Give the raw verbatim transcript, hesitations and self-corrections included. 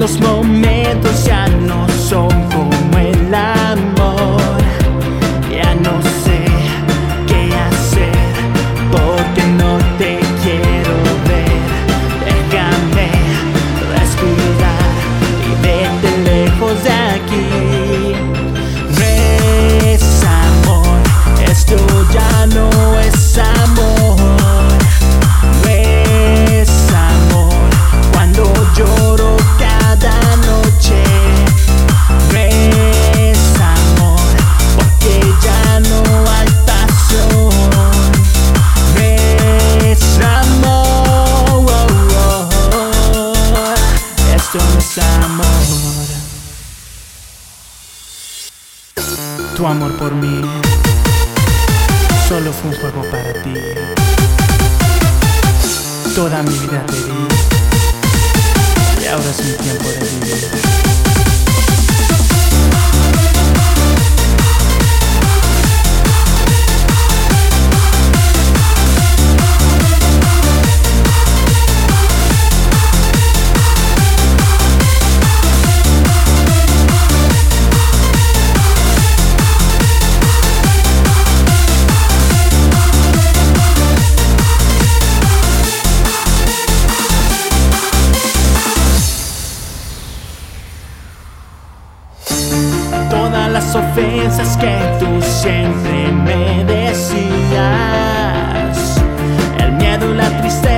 Los momentos ya no son como el amor. Ya no sé qué hacer porque no te quiero ver. Déjame respirar y vete lejos de aquí. Reza, amor, esto ya no es amor. Reza, amor, cuando lloro cada noche. Reza, amor, porque ya no hay pasión. Reza, amor, oh, oh, oh. Esto no es amor. Tu amor por mí solo fue un juego para ti. Toda mi vida te di y ahora es mi tiempo de vivir. Todas las ofensas que tú siempre me decías, el miedo y la tristeza